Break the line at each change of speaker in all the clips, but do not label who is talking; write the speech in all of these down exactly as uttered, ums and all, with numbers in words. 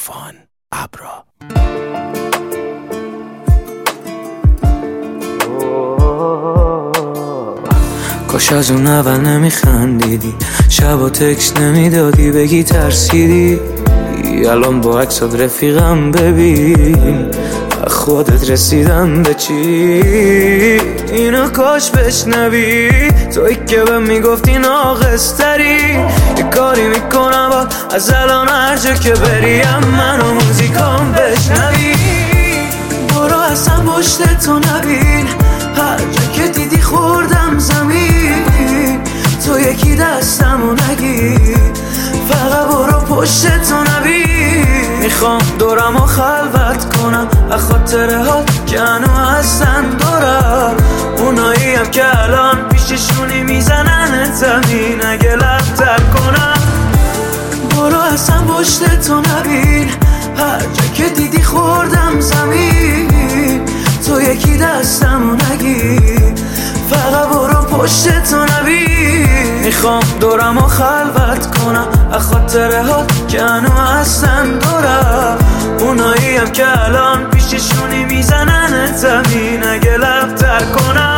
عرفان ابرا.
کاش از اون اول نمیخندیدی، شبا تکس نمیدادی بگی ترسیدی. الان با عکسات رفیقم ببین، خودت رسیدم به چی. اینو کاش بشنوی، توی که به میگفتی ناقصتری. یه کاری میکنم با از الان هر جا که بریم منو موزیکام بشنوی. برو اصلا پشت تو نبین، هر جا که دیدی خوردم زمین. تو یکی دستمو نگیر، فقط برو پشت تو نبین. میخوام دورمو خلوت کنم از خاطره ها که هنو هستن دورم. اونایی هم که الان پیششونی میزنن زمین، اگه لبتر کنم. برو اصلا پشت تو نبین، هر جا که دیدی خوردم زمین. تو یکی دستمو نگیر، فقط برو پشت تو نبین. میخوام دورمو خلوت کنم از خاطره ها که هنو هستن دورم. اونایی هم که الان پیششونی میزنن زمین، اگه لبتر کنم.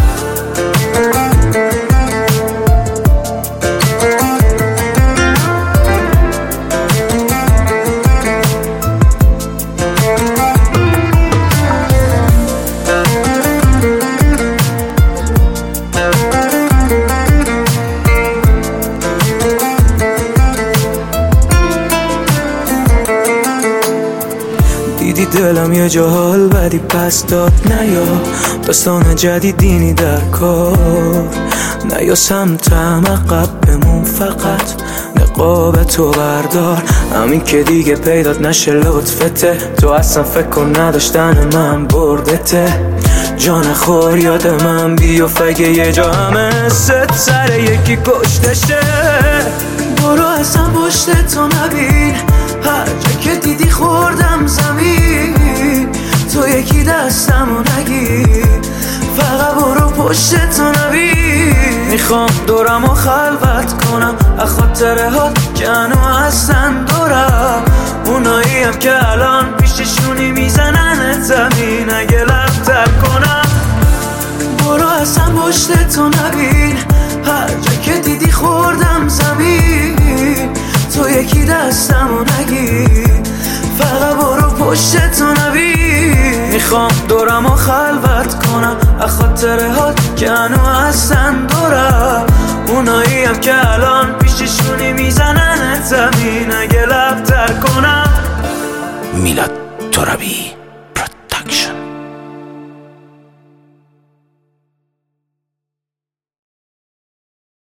دیدی دلم یه جا حال بدی پس داد، نیا داستان جدیدینی در کار. نیا سمتم عقب بمون، فقط نقاب تو بردار. همین که دیگه پیدات نشه لطفته، تو اصلا فکر کن نداشتن من بردته. جان خور یاد من بیفت اگه یه جا همه ست سر یکی کشتشه. برو اصلا پشت تو نبین، هر جا که دیدی خوردم زمین. تو یکی دستمو نگیر، فقط برو پشت تو نبین. میخوام دورمو خلوت کنم از خاطره ها که هنو هستن دورم. اونایی هم که الان پیششونی میزنن زمین، اگه لبتر کنم. برو اصلا پشت تو نبین، هر جا که دیدی خوردم زمین. تو یکی دستمو نگیر، فقط برو پشت تو نبین. میخوام دورمو خلوت کنم از خاطره ها که هنو هستن دورم. اونایی هم که الان پیششونی میزنن زمین، اگه لبتر کنم.
میلاد ترابی.